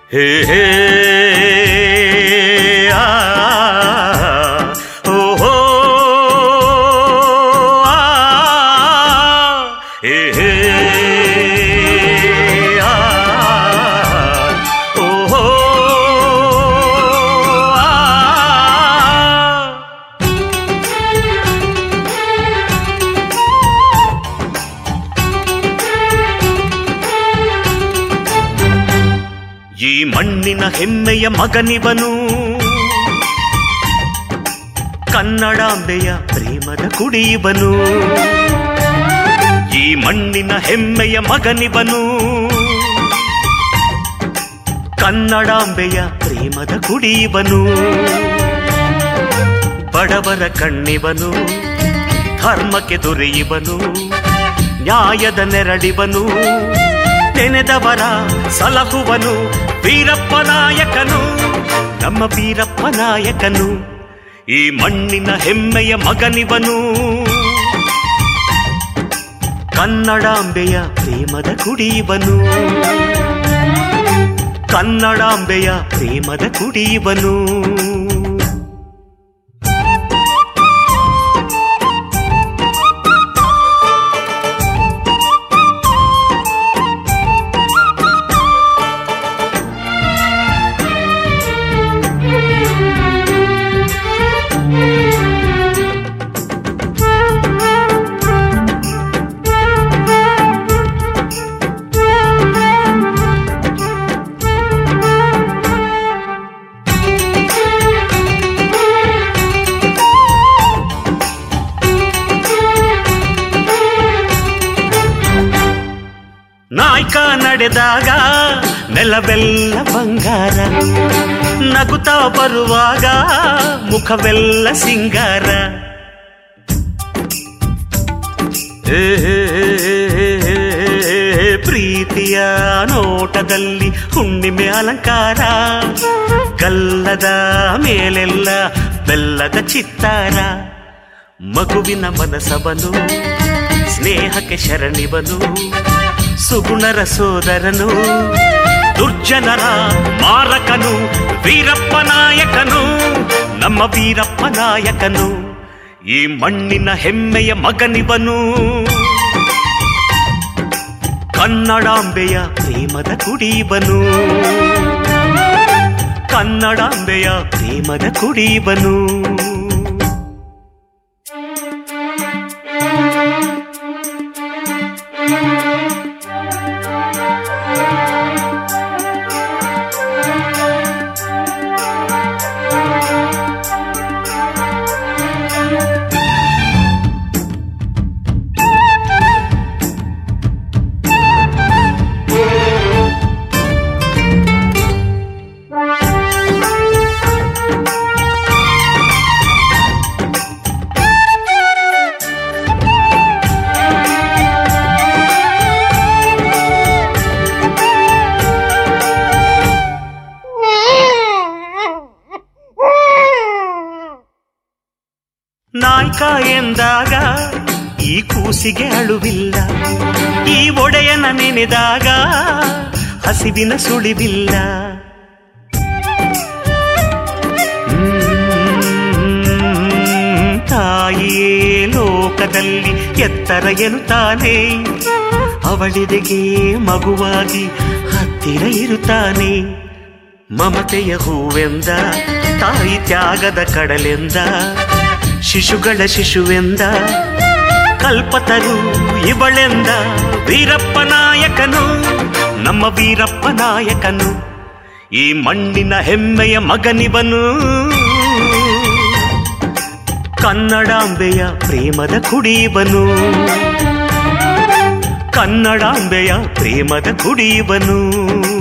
ಹೇ ಹೇ ಆ ಓ ಹೋ ಆ ಹೇ ಹೇ ಆ ಓ ಹೋ ಆ. ಈ ಮಣ್ಣಿನ ಹೆಮ್ಮೆಯ ಮಗನಿವನು, ಕನ್ನಡಾಂಬೆಯ ಪ್ರೇಮದ ಕುಡಿಯುವನು. ಈ ಮಣ್ಣಿನ ಹೆಮ್ಮೆಯ ಮಗನಿವನು, ಕನ್ನಡಾಂಬೆಯ ಪ್ರೇಮದ ಕುಡಿಯುವನು. ಬಡವರ ಕಣ್ಣಿವನು, ಧರ್ಮಕ್ಕೆ ದೊರೆಯುವನು, ನ್ಯಾಯದ ನೆರಳಿವನು, ನೆನೆದವರ ಸಲಹುವನು. ವೀರಪ್ಪ ನಾಯಕನು, ನಮ್ಮ ವೀರಪ್ಪ ನಾಯಕನು. ಈ ಮಣ್ಣಿನ ಹೆಮ್ಮೆಯ ಮಗನಿವನು, ಕನ್ನಡಾಂಬೆಯ ಪ್ರೇಮದ ಕುಡಿಯುವನು. ಕನ್ನಡಾಂಬೆಯ ಪ್ರೇಮದ ಕುಡಿಯುವನು. ನಾಯ್ಕ ನಡೆದಾಗ ನೆಲವೆಲ್ಲ ಬಂಗಾರ, ನಗುತ್ತಾ ಬರುವಾಗ ಮುಖವೆಲ್ಲ ಸಿಂಗಾರ. ಪ್ರೀತಿಯ ನೋಟದಲ್ಲಿ ಹುಣ್ಣಿಮೆ ಅಲಂಕಾರ, ಗಲ್ಲದ ಮೇಲೆಲ್ಲ ಬೆಲ್ಲದ ಚಿತ್ತಾರ. ಮಗುವಿನ ಮನಸವನು, ಸ್ನೇಹಕ್ಕೆ ಶರಣಿವನು, ಸುಗುಣರ ಸೋದರನು, ದುರ್ಜನರ ಮಾರಕನು. ವೀರಪ್ಪ ನಾಯಕನು, ನಮ್ಮ ವೀರಪ್ಪ ನಾಯಕನು. ಈ ಮಣ್ಣಿನ ಹೆಮ್ಮೆಯ ಮಗನಿವನು, ಕನ್ನಡಾಂಬೆಯ ಪ್ರೇಮದ ಕುಡಿಯುವನು. ಕನ್ನಡಾಂಬೆಯ ಪ್ರೇಮದ ಕುಡಿಯುವನು. ನಾಯ್ಕ ಎಂದಾಗ ಈ ಕೂಸಿಗೆ ಅಳುವಿಲ್ಲ, ಈ ಒಡೆಯನ ನೆನೆದಾಗ ಹಸಿವಿನ ಸುಳಿವಿಲ್ಲ. ತಾಯಿಯೇ ಲೋಕದಲ್ಲಿ ಎತ್ತರ ಎನ್ನುತ್ತಾನೆ, ಅವಳಿದೆಗೆ ಮಗುವಾಗಿ ಹತ್ತಿರ ಇರುತ್ತಾನೆ. ಮಮತೆಯ ಹೂವೆಂದ, ತಾಯಿ ತ್ಯಾಗದ ಕಡಲೆಂದ, ಶಿಶುಗಳ ಶಿಶುವೆಂದ, ಕಲ್ಪತರು ಇವಳೆಂದ. ವೀರಪ್ಪ ನಾಯಕನು, ನಮ್ಮ ವೀರಪ್ಪ ನಾಯಕನು. ಈ ಮಣ್ಣಿನ ಹೆಮ್ಮೆಯ ಮಗನಿವನು, ಕನ್ನಡಾಂಬೆಯ ಪ್ರೇಮದ ಕುಡಿಯುವನು. ಕನ್ನಡಾಂಬೆಯ ಪ್ರೇಮದ ಕುಡಿಯುವನು.